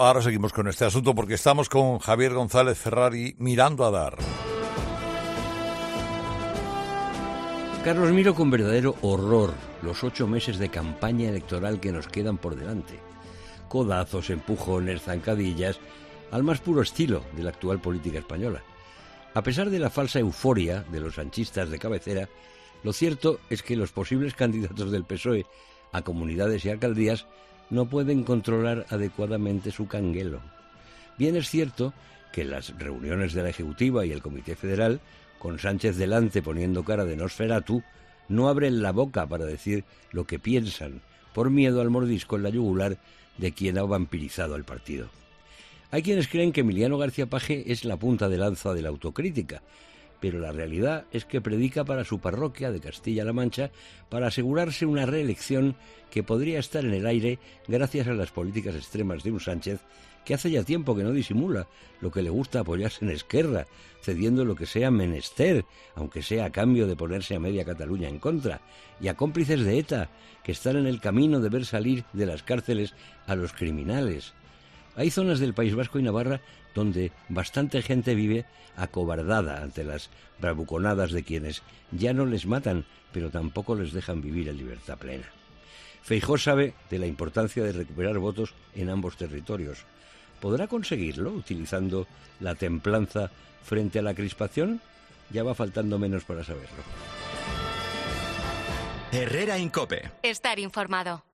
Ahora seguimos con este asunto porque estamos con Javier González Ferrari mirando a dar. Carlos, miro con verdadero horror los 8 meses de campaña electoral que nos quedan por delante. Codazos, empujones, zancadillas, al más puro estilo de la actual política española. A pesar de la falsa euforia de los sanchistas de cabecera, lo cierto es que los posibles candidatos del PSOE a comunidades y alcaldías no pueden controlar adecuadamente su canguelo. Bien es cierto que las reuniones de la Ejecutiva y el Comité Federal, con Sánchez delante poniendo cara de Nosferatu, no abren la boca para decir lo que piensan, por miedo al mordisco en la yugular de quien ha vampirizado al partido. Hay quienes creen que Emiliano García Paje es la punta de lanza de la autocrítica, pero la realidad es que predica para su parroquia de Castilla-La Mancha para asegurarse una reelección que podría estar en el aire gracias a las políticas extremas de un Sánchez que hace ya tiempo que no disimula lo que le gusta apoyarse en Esquerra, cediendo lo que sea menester, aunque sea a cambio de ponerse a media Cataluña en contra, y a cómplices de ETA, que están en el camino de ver salir de las cárceles a los criminales. Hay zonas del País Vasco y Navarra donde bastante gente vive acobardada ante las bravuconadas de quienes ya no les matan, pero tampoco les dejan vivir en libertad plena. Feijóo sabe de la importancia de recuperar votos en ambos territorios. ¿Podrá conseguirlo utilizando la templanza frente a la crispación? Ya va faltando menos para saberlo. Herrera en COPE. Estar informado.